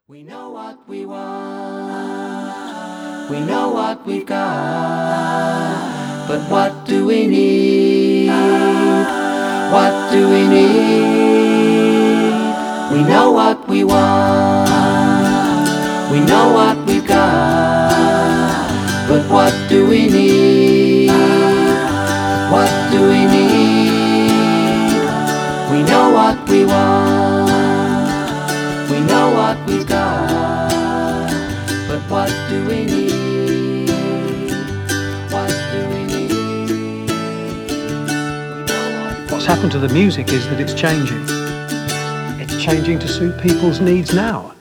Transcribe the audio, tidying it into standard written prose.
We know what we want, we know what we've got, but what do we need? What do we need? We know what we want, we know what we've got, but what do we need? What do we need? We know what we want, we know what we've got, but what do we need? What do we need? What's happened to the music is that it's changing. It's changing to suit people's needs now.